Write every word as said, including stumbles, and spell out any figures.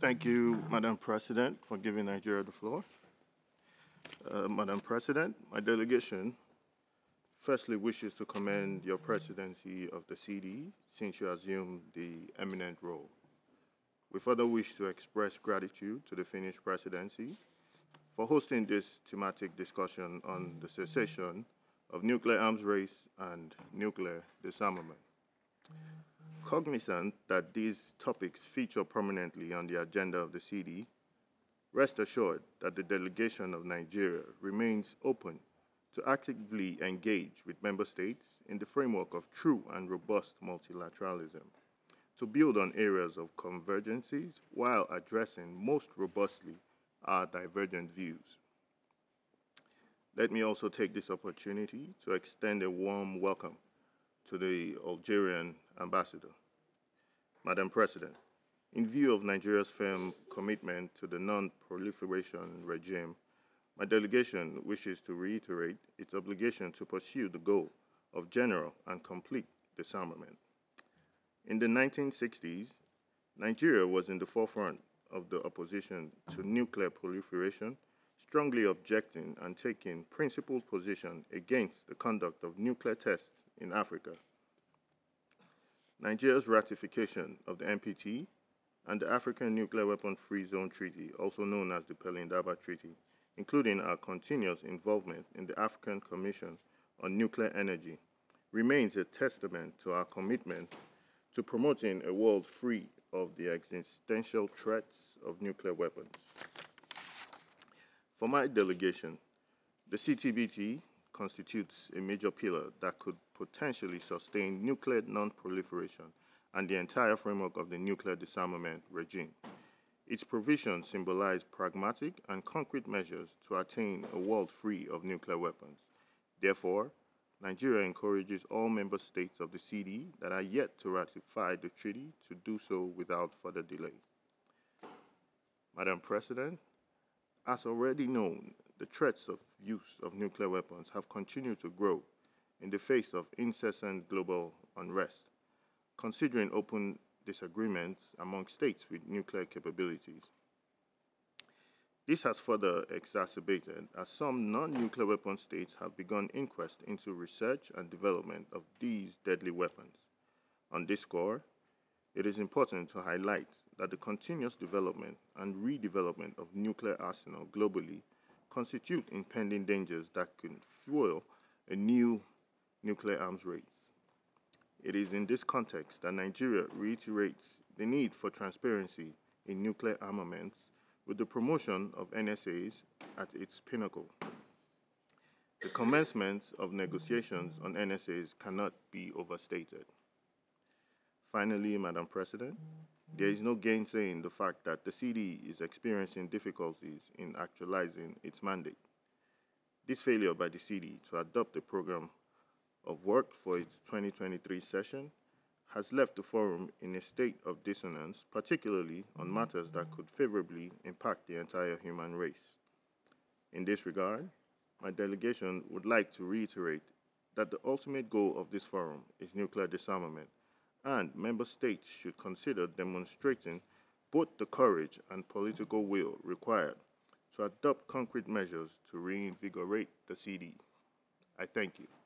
Thank you, Madam President, for giving Nigeria the floor. Uh, Madam President, my delegation firstly wishes to commend your presidency of the C D since you assumed the eminent role. We further wish to express gratitude to the Finnish presidency for hosting this thematic discussion on the cessation of nuclear arms race and nuclear disarmament. Cognizant that these topics feature prominently on the agenda of the C D, rest assured that the delegation of Nigeria remains open to actively engage with member states in the framework of true and robust multilateralism, to build on areas of convergencies while addressing most robustly our divergent views. Let me also take this opportunity to extend a warm welcome to the Algerian ambassador. Madam President, in view of Nigeria's firm commitment to the non-proliferation regime, my delegation wishes to reiterate its obligation to pursue the goal of general and complete disarmament. In the nineteen sixties, Nigeria was in the forefront of the opposition to nuclear proliferation, strongly objecting and taking principled position against the conduct of nuclear tests in Africa. Nigeria's ratification of the N P T and the African Nuclear Weapon Free Zone Treaty, also known as the Pelindaba Treaty, including our continuous involvement in the African Commission on Nuclear Energy, remains a testament to our commitment to promoting a world free of the existential threats of nuclear weapons. For my delegation, the C T B T constitutes a major pillar that could potentially sustain nuclear non-proliferation and the entire framework of the nuclear disarmament regime. Its provisions symbolize pragmatic and concrete measures to attain a world free of nuclear weapons. Therefore, Nigeria encourages all member states of the C D that are yet to ratify the treaty to do so without further delay. Madam President, as already known, the threats of use of nuclear weapons have continued to grow in the face of incessant global unrest, considering open disagreements among states with nuclear capabilities. This has further exacerbated as some non-nuclear weapon states have begun inquest into research and development of these deadly weapons. On this score, it is important to highlight that the continuous development and redevelopment of nuclear arsenal globally constitute impending dangers that could fuel a new nuclear arms race. It is in this context that Nigeria reiterates the need for transparency in nuclear armaments with the promotion of N S As at its pinnacle. The commencement of negotiations on N S As cannot be overstated. Finally, Madam President, there is no gainsaying the fact that the C D is experiencing difficulties in actualizing its mandate. This failure by the C D to adopt a program of work for its twenty twenty-three session has left the forum in a state of dissonance, particularly on matters that could favorably impact the entire human race. In this regard, my delegation would like to reiterate that the ultimate goal of this forum is nuclear disarmament, and member states should consider demonstrating both the courage and political will required to adopt concrete measures to reinvigorate the C D. I thank you.